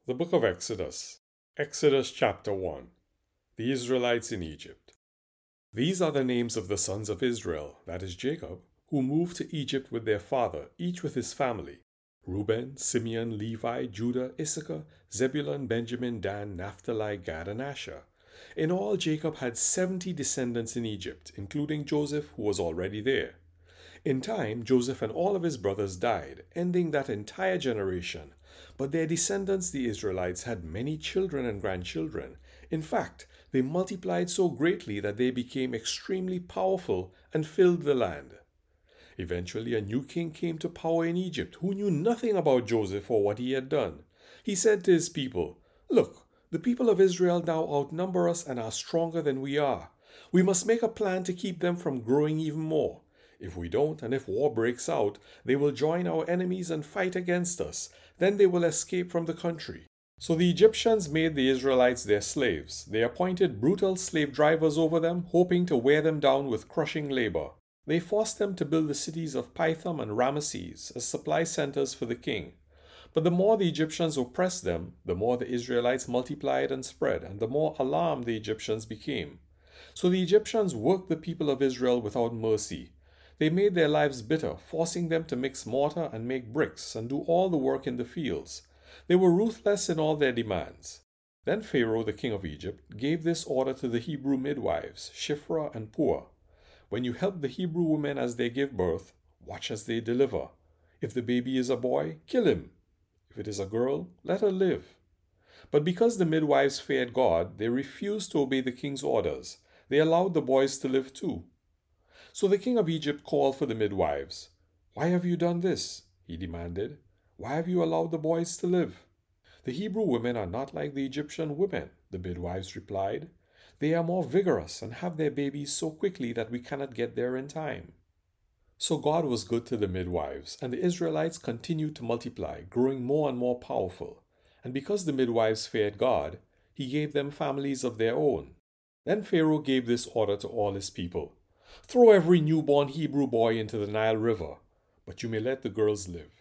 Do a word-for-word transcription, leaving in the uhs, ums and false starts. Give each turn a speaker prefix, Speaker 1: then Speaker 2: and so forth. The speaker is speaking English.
Speaker 1: The Book of Exodus. Exodus chapter one. The Israelites in Egypt. These are the names of the sons of Israel, that is Jacob, who moved to Egypt with their father, each with his family: Reuben, Simeon, Levi, Judah, Issachar, Zebulun, Benjamin, Dan, Naphtali, Gad, and Asher. In all, Jacob had seventy descendants in Egypt, including Joseph, who was already there. In time, Joseph and all of his brothers died, ending that entire generation. But their descendants, the Israelites, had many children and grandchildren. In fact, they multiplied so greatly that they became extremely powerful and filled the land. Eventually, a new king came to power in Egypt who knew nothing about Joseph or what he had done. He said to his people, "Look, the people of Israel now outnumber us and are stronger than we are. We must make a plan to keep them from growing even more. If we don't, and if war breaks out, they will join our enemies and fight against us. Then they will escape from the country." So the Egyptians made the Israelites their slaves. They appointed brutal slave drivers over them, hoping to wear them down with crushing labor. They forced them to build the cities of Pithom and Ramesses as supply centers for the king. But the more the Egyptians oppressed them, the more the Israelites multiplied and spread, and the more alarmed the Egyptians became. So the Egyptians worked the people of Israel without mercy. They made their lives bitter, forcing them to mix mortar and make bricks and do all the work in the fields. They were ruthless in all their demands. Then Pharaoh, the king of Egypt, gave this order to the Hebrew midwives, Shiphrah and Puah: "When you help the Hebrew women as they give birth, watch as they deliver. If the baby is a boy, kill him. If it is a girl, let her live." But because the midwives feared God, they refused to obey the king's orders. They allowed the boys to live too. So the king of Egypt called for the midwives. "Why have you done this?" he demanded. "Why have you allowed the boys to live?" "The Hebrew women are not like the Egyptian women," the midwives replied. "They are more vigorous and have their babies so quickly that we cannot get there in time." So God was good to the midwives, and the Israelites continued to multiply, growing more and more powerful. And because the midwives feared God, he gave them families of their own. Then Pharaoh gave this order to all his people: "Throw every newborn Hebrew boy into the Nile River, but you may let the girls live."